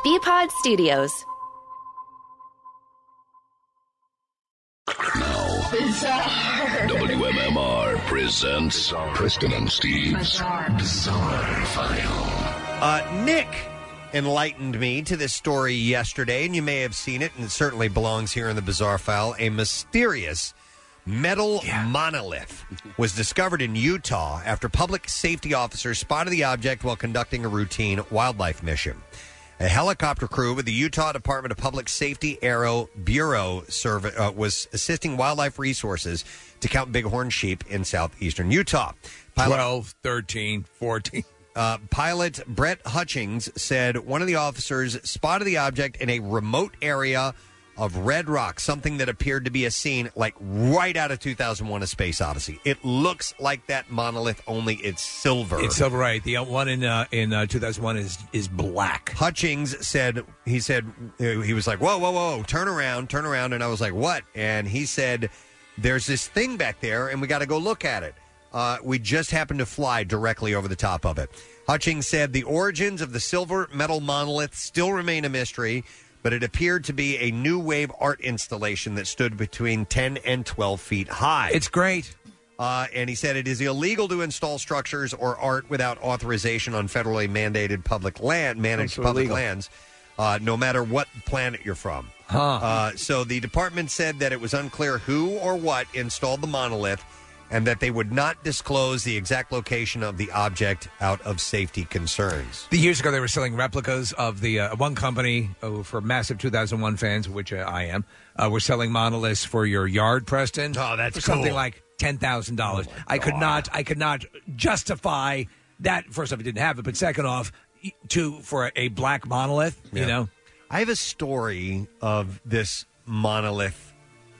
Bpod Studios. WMMR presents Preston and Steve's Bizarre File. Nick enlightened me to this story yesterday, and you may have seen it, and it certainly belongs here in the Bizarre File. A mysterious metal monolith was discovered in Utah after public safety officers spotted the object while conducting a routine wildlife mission. A helicopter crew with the Utah Department of Public Safety Aero Bureau was assisting wildlife resources to count bighorn sheep in southeastern Utah. 12, 13, 14. Pilot Brett Hutchings said one of the officers spotted the object in a remote area of red rock, something that appeared to be a scene like right out of 2001: A Space Odyssey. It looks like that monolith, only it's silver. It's silver, right? The one in 2001 is black. Hutchings said he was like, whoa, turn around, and I was like, what? And he said, there's this thing back there, and we got to go look at it. We just happened to fly directly over the top of it. Hutchings said the origins of the silver metal monolith still remain a mystery, but it appeared to be a new wave art installation that stood between 10 and 12 feet high. It's great. And he said it is illegal to install structures or art without authorization on federally managed public lands, no matter what planet you're from. So the department said that it was unclear who or what installed the monolith, and that they would not disclose the exact location of the object out of safety concerns. Years ago, they were selling replicas of the one company for massive 2001 fans, which I am. Were selling monoliths for your yard, Preston. Oh, that's for cool. Something like $10,000. I could not justify that. First off, I didn't have it, but second off, for a black monolith. Yeah. You know, I have a story of this monolith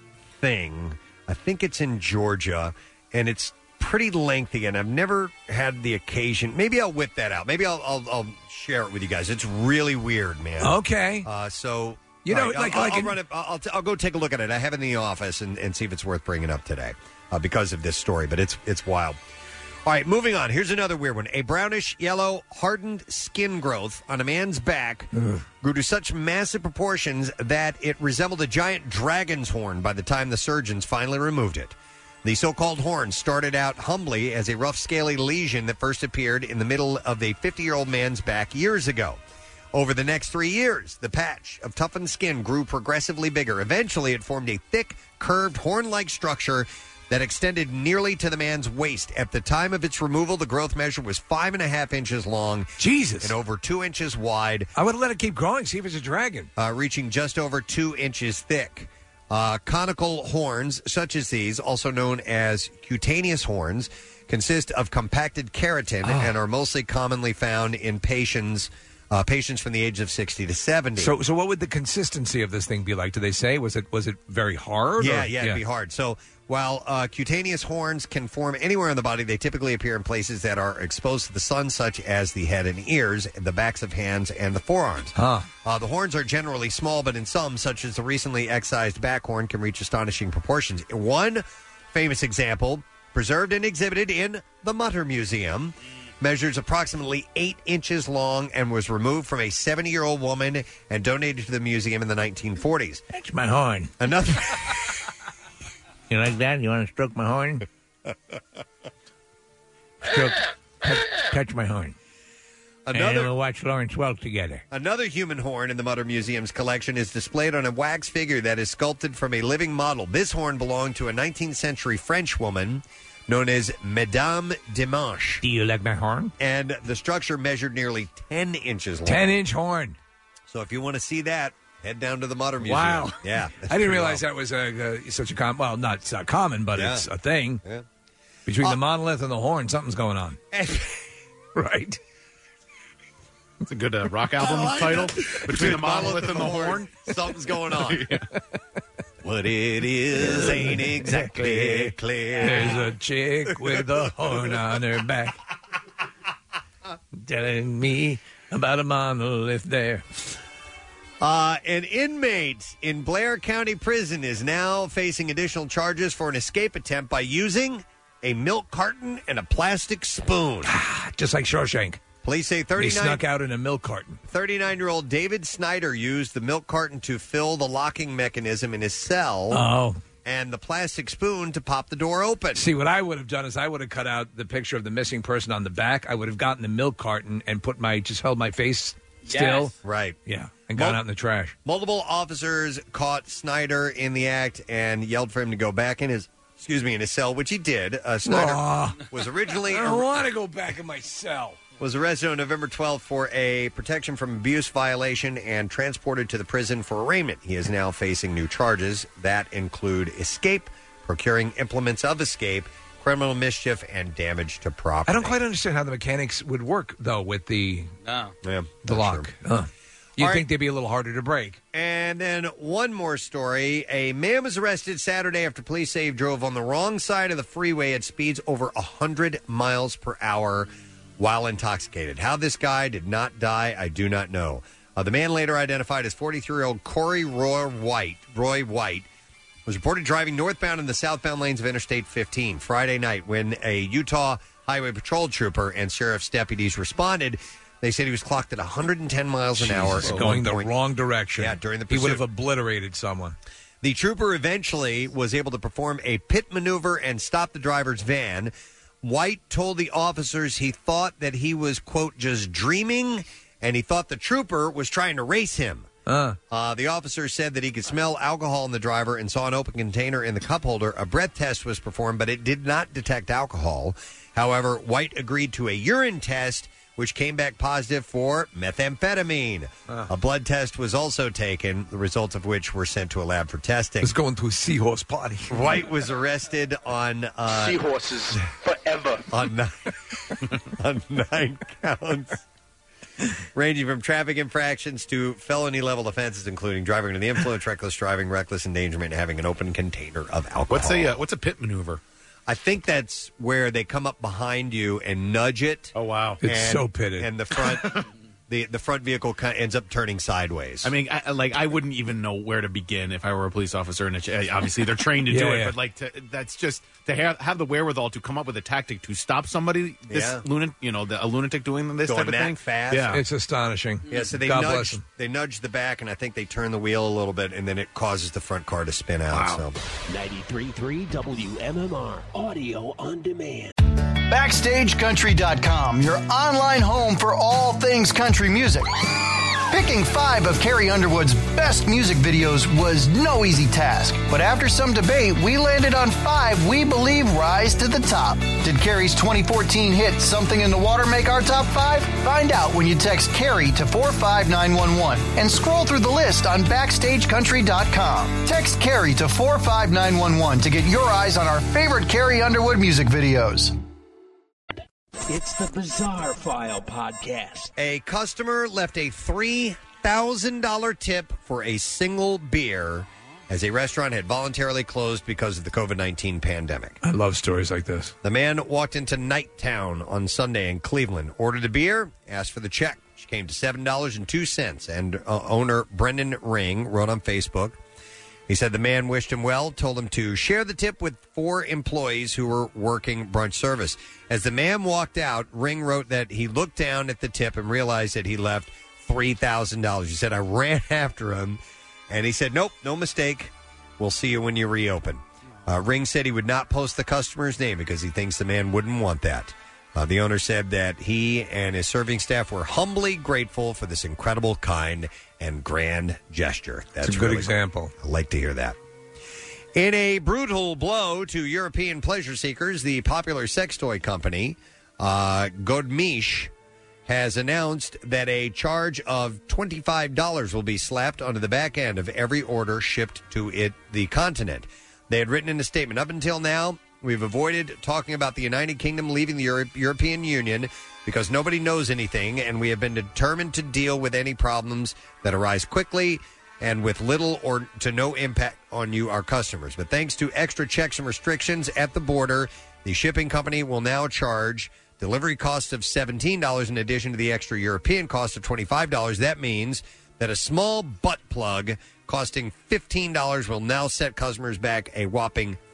thing. I think it's in Georgia. And it's pretty lengthy, and I've never had the occasion. Maybe I'll whip that out. Maybe I'll share it with you guys. It's really weird, man. Okay. So you know, I'll run it. I'll go take a look at it. I have it in the office and see if it's worth bringing up today because of this story. But it's wild. All right, moving on. Here's another weird one. A brownish yellow hardened skin growth on a man's back grew to such massive proportions that it resembled a giant dragon's horn by the time the surgeons finally removed it. The so-called horn started out humbly as a rough, scaly lesion that first appeared in the middle of a 50-year-old man's back years ago. Over the next 3 years, the patch of toughened skin grew progressively bigger. Eventually, it formed a thick, curved, horn-like structure that extended nearly to the man's waist. At the time of its removal, the growth measure was 5.5 inches long. Jesus. And over 2 inches wide. I would have let it keep growing, see if it's a dragon. Reaching just over 2 inches thick. Conical horns, such as these, also known as cutaneous horns, consist of compacted keratin and are mostly commonly found in patients from the age of 60 to 70. So what would the consistency of this thing be like? Do they say? Was it very hard? Yeah, it'd be hard. So while cutaneous horns can form anywhere in the body, they typically appear in places that are exposed to the sun, such as the head and ears, the backs of hands, and the forearms. The horns are generally small, but in some, such as the recently excised back horn, can reach astonishing proportions. One famous example, preserved and exhibited in the Mutter Museum, measures approximately 8 inches long and was removed from a 70-year-old woman and donated to the museum in the 1940s. That's my horn. Another... You like that? You want to stroke my horn? Touch my horn. And we'll watch Lawrence Welk together. Another human horn in the Mutter Museum's collection is displayed on a wax figure that is sculpted from a living model. This horn belonged to a 19th century French woman known as Madame Dimanche. Do you like my horn? And the structure measured nearly 10 inches long. 10-inch horn. So if you want to see that, head down to the Mutter Museum. Wow. Yeah. I didn't realize that was such a common, well, not common, but it's a thing. Yeah. Between the monolith and the horn, something's going on. Right. That's a good rock album title. Between the monolith and the horn, something's going on. What it is ain't exactly clear. There's a chick with a horn on her back telling me about a monolith there. An inmate in Blair County Prison is now facing additional charges for an escape attempt by using a milk carton and a plastic spoon. Just like Shawshank. Police say He snuck out in a milk carton. 39-year-old David Snyder used the milk carton to fill the locking mechanism in his cell. Oh. And the plastic spoon to pop the door open. See, what I would have done is I would have cut out the picture of the missing person on the back. I would have gotten the milk carton and just held my face still. Yes. Right. Yeah, and gone out in the trash. Multiple officers caught Snyder in the act and yelled for him to go back in his cell, which he did. Snyder was originally... I don't want to go back in my cell. Was arrested on November 12th for a protection from abuse violation and transported to the prison for arraignment. He is now facing new charges that include escape, procuring implements of escape, criminal mischief, and damage to property. I don't quite understand how the mechanics would work, though, with the lock. Sure. You'd think they'd be a little harder to break. And then one more story. A man was arrested Saturday after police say he drove on the wrong side of the freeway at speeds over 100 miles per hour while intoxicated. How this guy did not die, I do not know. The man, later identified as 43-year-old Corey Roy White, was reported driving northbound in the southbound lanes of Interstate 15 Friday night when a Utah Highway Patrol trooper and sheriff's deputies responded. They said he was clocked at 110 miles an hour. Going the wrong direction. Yeah, during the pursuit. He would have obliterated someone. The trooper eventually was able to perform a pit maneuver and stop the driver's van. White told the officers he thought that he was, quote, just dreaming, and he thought the trooper was trying to race him. The officer said that he could smell alcohol in the driver and saw an open container in the cup holder. A breath test was performed, but it did not detect alcohol. However, White agreed to a urine test, which came back positive for methamphetamine. A blood test was also taken, the results of which were sent to a lab for testing. Let's go into a seahorse party. White was arrested on... Seahorses forever. On 9 counts, ranging from traffic infractions to felony-level offenses, including driving under the influence, reckless driving, reckless endangerment, and having an open container of alcohol. What's a pit maneuver? I think that's where they come up behind you and nudge it. Oh, wow. It's so pitted. And the front... The front vehicle kind of ends up turning sideways. I mean, I wouldn't even know where to begin if I were a police officer. And obviously, they're trained to do it, but that's just to have the wherewithal to come up with a tactic to stop somebody. A lunatic doing this Going type of thing. Fast. Yeah, it's astonishing. Yeah, so they nudge the back, and I think they turn the wheel a little bit, and then it causes the front car to spin out. Wow. 93.3 WMMR Audio on Demand. BackstageCountry.com, your online home for all things country music. Picking 5 of Carrie Underwood's best music videos was no easy task, but after some debate, we landed on 5 we believe rise to the top. Did Carrie's 2014 hit Something in the Water make our top 5? Find out when you text Carrie to 45911 and scroll through the list on BackstageCountry.com. Text Carrie to 45911 to get your eyes on our favorite Carrie Underwood music videos. It's the Bizarre File Podcast. A customer left a $3,000 tip for a single beer as a restaurant had voluntarily closed because of the COVID-19 pandemic. I love stories like this. The man walked into Nighttown on Sunday in Cleveland, ordered a beer, asked for the check. She came to $7.02, and owner Brendan Ring wrote on Facebook. He said the man wished him well, told him to share the tip with 4 employees who were working brunch service. As the man walked out, Ring wrote that he looked down at the tip and realized that he left $3,000. He said, I ran after him, and he said, nope, no mistake. We'll see you when you reopen. Ring said he would not post the customer's name because he thinks the man wouldn't want that. The owner said that he and his serving staff were humbly grateful for this incredible, kind, and grand gesture. That's a good really example. Cool. I like to hear that. In a brutal blow to European pleasure seekers, the popular sex toy company, Godmish, has announced that a charge of $25 will be slapped onto the back end of every order shipped to the continent. They had written in a statement, up until now, we've avoided talking about the United Kingdom leaving the European Union because nobody knows anything, and we have been determined to deal with any problems that arise quickly and with little or to no impact on you, our customers. But thanks to extra checks and restrictions at the border, the shipping company will now charge delivery costs of $17 in addition to the extra European cost of $25. That means that a small butt plug costing $15 will now set customers back a whopping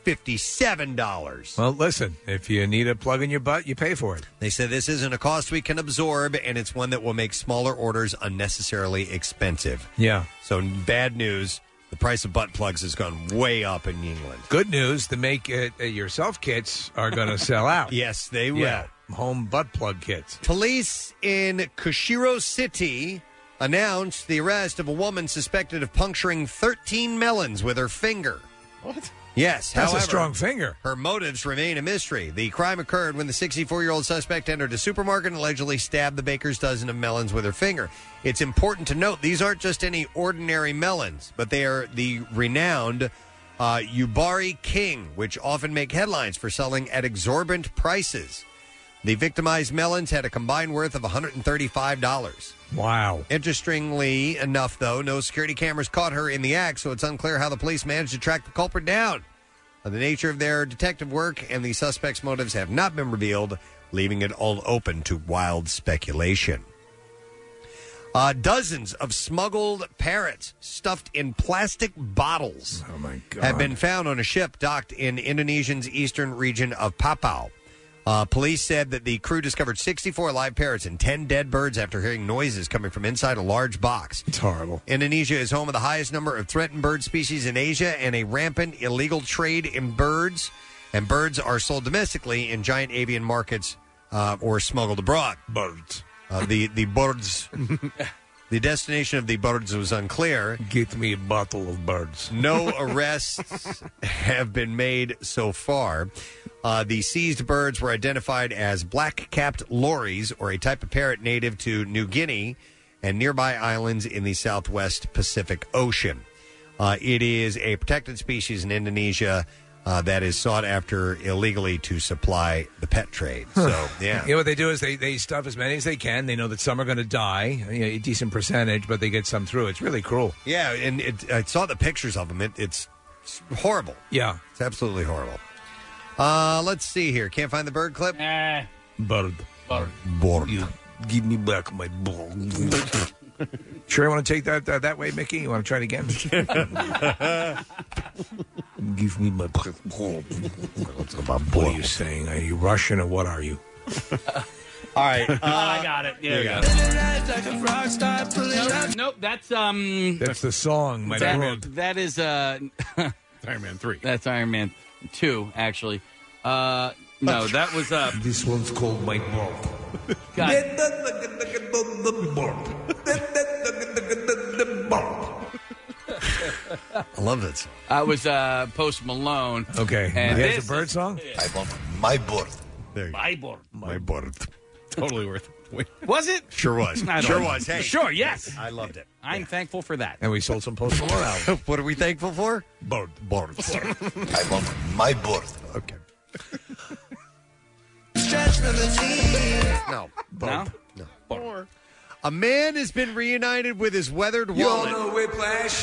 $57. Well, listen, if you need a plug in your butt, you pay for it. They said this isn't a cost we can absorb, and it's one that will make smaller orders unnecessarily expensive. Yeah. So bad news, the price of butt plugs has gone way up in England. Good news, the make-it-yourself kits are going to sell out. Yes, they will. Yeah, home butt plug kits. Police in Kushiro City announced the arrest of a woman suspected of puncturing 13 melons with her finger. What? Yes, That's however, a strong finger. Her motives remain a mystery. The crime occurred when the 64-year-old suspect entered a supermarket and allegedly stabbed the baker's dozen of melons with her finger. It's important to note these aren't just any ordinary melons, but they are the renowned Yubari King, which often make headlines for selling at exorbitant prices. The victimized melons had a combined worth of $135. Wow. Interestingly enough, though, no security cameras caught her in the act, so it's unclear how the police managed to track the culprit down. The nature of their detective work and the suspect's motives have not been revealed, leaving it all open to wild speculation. Dozens of smuggled parrots stuffed in plastic bottles have been found on a ship docked in Indonesia's eastern region of Papua. Police said that the crew discovered 64 live parrots and 10 dead birds after hearing noises coming from inside a large box. It's horrible. Indonesia is home of the highest number of threatened bird species in Asia and a rampant illegal trade in birds. And birds are sold domestically in giant avian markets or smuggled abroad. Birds. The birds... The destination of the birds was unclear. Get me a bottle of birds. No arrests have been made so far. The seized birds were identified as black-capped lories, or a type of parrot native to New Guinea and nearby islands in the southwest Pacific Ocean. It is a protected species in Indonesia that is sought after illegally to supply the pet trade. So, yeah. You know what they do is they stuff as many as they can. They know that some are going to die, a decent percentage, but they get some through. It's really cruel. Yeah, and I saw the pictures of them. It's horrible. Yeah. It's absolutely horrible. Let's see here. Can't find the bird clip? Bird. Bird. You give me back my ball. Sure you want to take that way, Mickey? You want to try it again? Give me my ball. What are you saying? Are you Russian or what are you? All right. I got it. Yeah, you got it. Nope, that's That's the song, my brother. that is Iron Man 3. That's Iron Man 2, actually. No, that was This one's called my ball. I love that song. I was Post Malone. Okay. And There's a bird song? I want my bird. There you go. My board. My bird. Totally worth it. Was it? Sure was. I don't Sure know. was. Hey. Sure, yes. I loved it. I'm thankful for that. And we sold some Post Malone albums. What are we thankful for? Bird. Birds. I want my bird. Okay. No. No? No. A man has been reunited with his weathered wallet. You know Whiplash?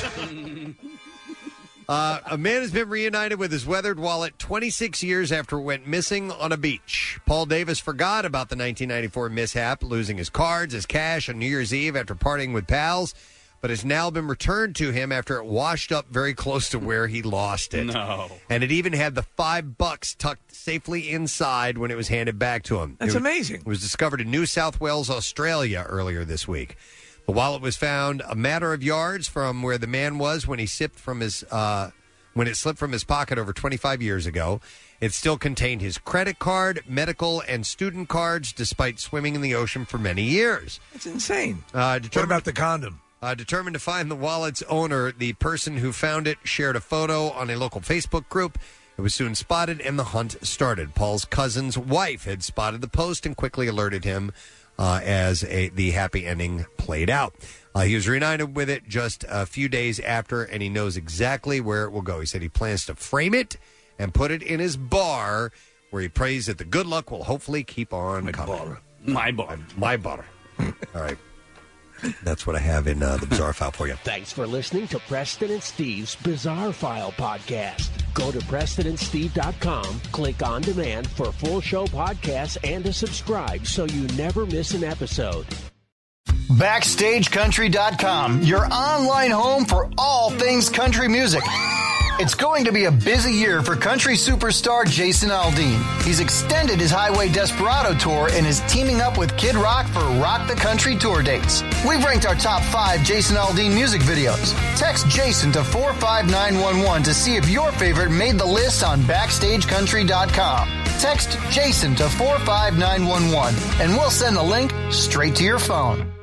A man has been reunited with his weathered wallet 26 years after it went missing on a beach. Paul Davis forgot about the 1994 mishap, losing his cards, his cash on New Year's Eve after partying with pals, but has now been returned to him after it washed up very close to where he lost it. No. And it even had the $5 tucked safely inside when it was handed back to him. That's amazing. It was discovered in New South Wales, Australia, earlier this week. The wallet was found a matter of yards from where the man was when he slipped from his pocket over 25 years ago. It still contained his credit card, medical, and student cards, despite swimming in the ocean for many years. That's insane. What about the condom? Determined to find the wallet's owner, the person who found it shared a photo on a local Facebook group. It was soon spotted, and the hunt started. Paul's cousin's wife had spotted the post and quickly alerted him as the happy ending played out. He was reunited with it just a few days after, and he knows exactly where it will go. He said he plans to frame it and put it in his bar, where he prays that the good luck will hopefully keep on coming. My bar. My bar. All right. That's what I have in the Bizarre File for you. Thanks for listening to Preston and Steve's Bizarre File podcast. Go to PrestonandSteve.com, click on demand for full show podcasts and to subscribe so you never miss an episode. BackstageCountry.com, your online home for all things country music. It's going to be a busy year for country superstar Jason Aldean. He's extended his Highway Desperado tour and is teaming up with Kid Rock for Rock the Country tour dates. We've ranked our top 5 Jason Aldean music videos. Text Jason to 45911 to see if your favorite made the list on BackstageCountry.com. Text Jason to 45911 and we'll send the link straight to your phone.